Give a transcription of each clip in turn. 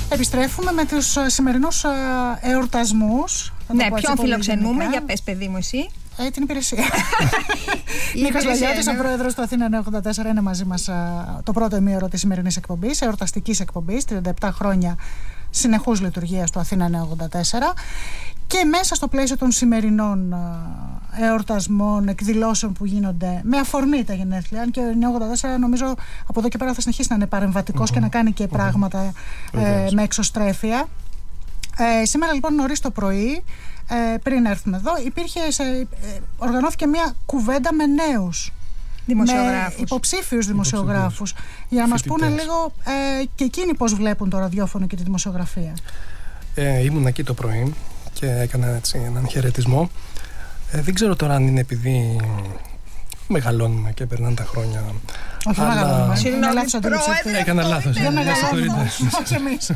Επιστρέφουμε με τους σημερινούς εορτασμούς. Ναι, ποιον φιλοξενούμε, για πες παιδί μου εσύ. Την υπηρεσία. Νίκος Λαλιώτης, ο πρόεδρος του Αθήνα 984, είναι μαζί μας το πρώτο ημίωρο της σημερινής εκπομπής, εορταστικής εκπομπής, 37 χρόνια συνεχούς λειτουργίας του Αθήνα 984. Και μέσα στο πλαίσιο των σημερινών εορτασμών, εκδηλώσεων που γίνονται με αφορμή τα γενέθλια, αν και ο 984 νομίζω από εδώ και πέρα θα συνεχίσει να είναι παρεμβατικός και να κάνει και πράγματα με εξωστρέφεια. Σήμερα λοιπόν νωρίς το πρωί, πριν έρθουμε εδώ, οργανώθηκε μια κουβέντα με νέους δημοσιογράφους, με υποψήφιους δημοσιογράφους, για να μας πούνε λίγο και εκείνοι πώς βλέπουν το ραδιόφωνο και τη δημοσιογραφία. Ήμουν εκεί το πρωί και έκανα έτσι έναν χαιρετισμό. Δεν ξέρω τώρα αν είναι επειδή μεγαλώνουμε και περνάνε τα χρόνια. Όχι, μεγαλώνουμε. Έκανα λάθος. Δεν μεγαλώνουμε. Όχι εμείς.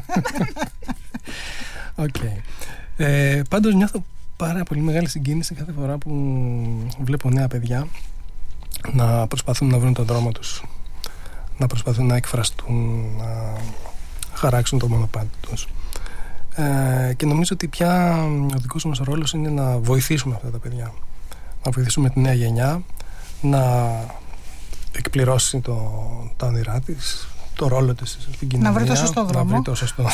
Πάντως νιώθω πάρα πολύ μεγάλη συγκίνηση κάθε φορά που βλέπω νέα παιδιά να προσπαθούν να βρουν τον δρόμο τους, να προσπαθούν να εκφραστούν, να χαράξουν το μονοπάτι τους. Και νομίζω ότι πια ο δικός μας ρόλος είναι να βοηθήσουμε αυτά τα παιδιά, να βοηθήσουμε τη νέα γενιά να εκπληρώσει τα όνειρά της, το ρόλο της στην κοινωνία, να βρει το σωστό δρόμο.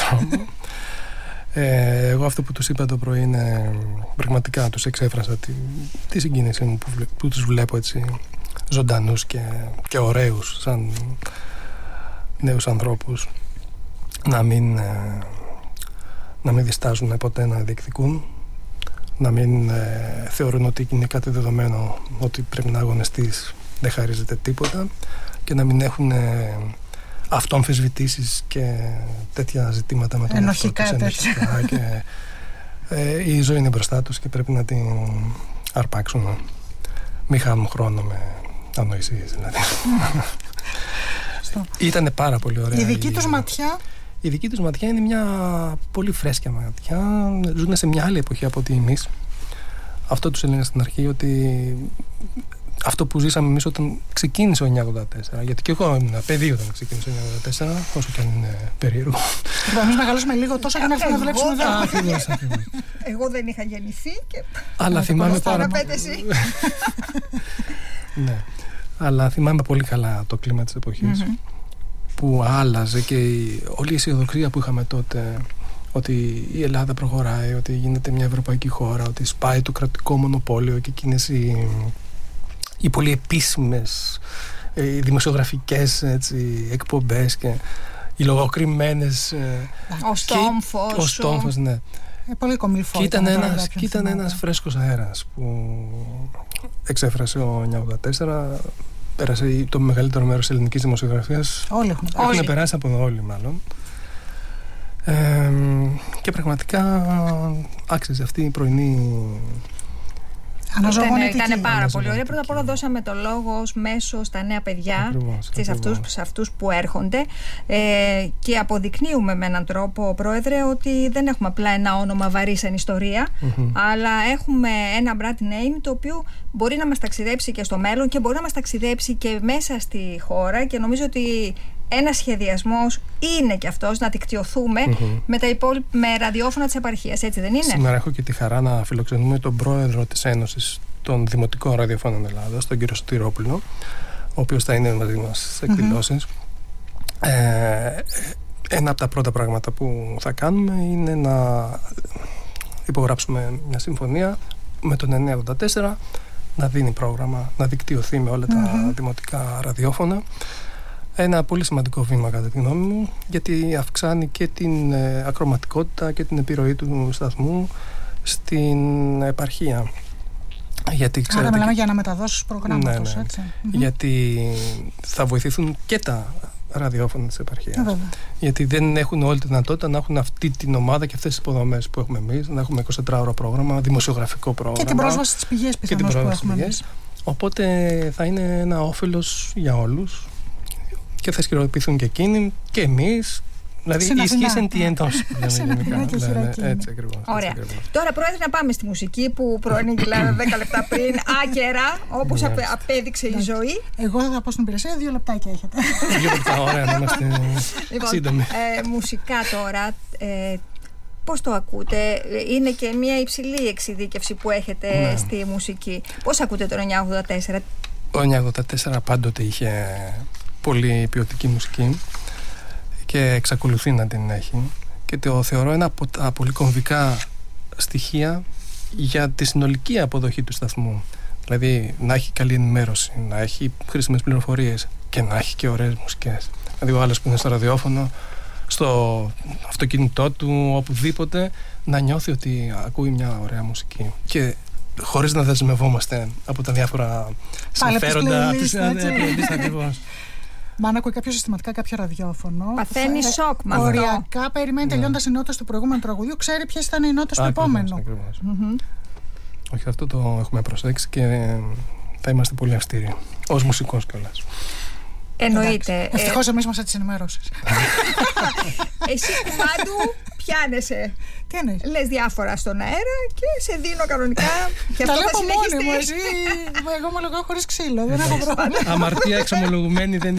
Εγώ αυτό που τους είπα το πρωί είναι πραγματικά, τους εξέφρασα τη συγκίνησή μου που τους βλέπω έτσι ζωντανούς και ωραίους σαν νέους ανθρώπους, να μην διστάζουν ποτέ να διεκδικούν, να μην θεωρούν ότι είναι κάτι δεδομένο, ότι πρέπει να αγωνιστείς, δεν χαρίζεται τίποτα, και να μην έχουν αυτοαμφισβητήσεις και τέτοια ζητήματα με τον ενοχικά και η ζωή είναι μπροστά τους και πρέπει να την αρπάξουν. Μην χάνουν χρόνο με ανοησίες δηλαδή. Ήτανε πάρα πολύ ωραία. Η δική τους ματιά. Η δική τους ματιά είναι μια πολύ φρέσκια ματιά. Ζουν σε μια άλλη εποχή από ότι εμείς. Αυτό τους έλεγα στην αρχή, ότι αυτό που ζήσαμε εμείς όταν ξεκίνησε ο 984, γιατί και εγώ ήμουν παιδί όταν ξεκίνησε ο 984, όσο και αν είναι περίεργο. Εμείς μεγαλώσουμε λίγο τόσο για να έρθουμε να δουλέψουμε εδώ. Ακριβώς. Εγώ δεν είχα γεννηθεί και... Αλλά θυμάμαι πάρα πολύ. Ναι. Αλλά θυμάμαι πολύ καλά το κλίμα της εποχής, που άλλαζε και όλη η αισιοδοξία που είχαμε τότε, ότι η Ελλάδα προχωράει, ότι γίνεται μια ευρωπαϊκή χώρα, ότι σπάει το κρατικό μονοπόλιο και εκείνες οι πολύ επίσημες δημοσιογραφικές εκπομπές και οι λογοκριμένες, ο Στόμφος, ναι. Πολύ κομιλφό. Και ήταν ένας φρέσκος αέρας που εξέφρασε ο 984. Πέρασε το μεγαλύτερο μέρος της ελληνικής δημοσιογραφίας. Όλοι έχουν περάσει από εδώ, όλοι μάλλον. Και πραγματικά άξιζε αυτή η πρωινή Ήταν πάρα πολύ ωραία. Πρώτα απ' όλα δώσαμε το λόγο ως μέσο στα νέα παιδιά, σε αυτούς που έρχονται, και αποδεικνύουμε με έναν τρόπο, Πρόεδρε, ότι δεν έχουμε απλά ένα όνομα βαρύ σαν ιστορία, αλλά έχουμε ένα brand name το οποίο μπορεί να μας ταξιδέψει και στο μέλλον και μπορεί να μας ταξιδέψει και μέσα στη χώρα, και νομίζω ότι ένας σχεδιασμός είναι και αυτός να δικτυωθούμε με ραδιόφωνα της επαρχίας, έτσι δεν είναι? Σήμερα έχω και τη χαρά να φιλοξενούμε τον πρόεδρο της Ένωσης των Δημοτικών Ραδιοφώνων Ελλάδας, τον κύριο Σωτηρόπουλο, ο οποίος θα είναι μαζί μας στις εκδηλώσεις. Ένα από τα πρώτα πράγματα που θα κάνουμε είναι να υπογράψουμε μια συμφωνία με τον 984, να δίνει πρόγραμμα, να δικτυωθεί με όλα τα δημοτικά ραδιόφωνα. Ένα πολύ σημαντικό βήμα κατά τη γνώμη μου, γιατί αυξάνει και την ακροματικότητα και την επιρροή του σταθμού στην επαρχία. Γιατί, άρα μιλάμε για αναμεταδόσεις προγράμματος, έτσι. Γιατί θα βοηθηθούν και τα ραδιόφωνα της επαρχίας. Γιατί δεν έχουν όλη τη δυνατότητα να έχουν αυτή την ομάδα και αυτές τις υποδομές που έχουμε εμείς, να έχουμε 24ωρο πρόγραμμα, δημοσιογραφικό πρόγραμμα. Και την πρόσβαση στις πηγές πιθανώς που έχουμε εμείς. Οπότε θα είναι ένα όφελος για όλους και θα ισχυροποιηθούν και εκείνοι και εμείς Δηλαδή ισχύει εν τη εντός. Έτσι ακριβώς. Ωραία. Τώρα, Πρόεδρε, να πάμε στη μουσική που προανήγγειλα 10 λεπτά πριν, άκερα, όπως απέδειξε η ζωή. Εγώ θα πάω στην υπηρεσία, 2 λεπτάκια έχετε. 2 λεπτά, ωραία, να είμαστε σύντομοι. Μουσικά τώρα. Πώς το ακούτε? Είναι και μια υψηλή εξειδίκευση που έχετε στη μουσική. Πώς ακούτε το 984? Το 984 πάντοτε είχε πολύ ποιοτική μουσική και εξακολουθεί να την έχει, και το θεωρώ ένα από τα πολύ κομβικά στοιχεία για τη συνολική αποδοχή του σταθμού. Δηλαδή να έχει καλή ενημέρωση, να έχει χρήσιμες πληροφορίες και να έχει και ωραίες μουσικές. Δηλαδή ο άλλος που είναι στο ραδιόφωνο, στο αυτοκίνητό του, οπουδήποτε, να νιώθει ότι ακούει μια ωραία μουσική, και χωρίς να δεσμευόμαστε από τα διάφορα συμφέροντα της ακριβώς. Μα αν ακούει κάποιο συστηματικά κάποιο ραδιόφωνο, παθαίνει σοκ με αυτό. Οριακά περιμένει τελειώντας οι νότες του προηγούμενου τραγουδιού, ξέρει ποιες ήταν οι νότες του επόμενου. Όχι, αυτό το έχουμε προσέξει και θα είμαστε πολύ αυστηροί ως μουσικός κιόλας. Εννοείται. Ευτυχώς εμείς μας έτσι ενημερώσεις. Εσύ, κουμάντου, πιάνεσαι. Τι εννοείς? Λες διάφορα στον αέρα και σε δίνω κανονικά. Και τα αυτό λέω θα από μόνη μου, συνεχιστεί. εσύ. Εγώ ομολογώ χωρίς ξύλο, δεν έχω πρόβλημα. Αμαρτία εξομολογουμένη δεν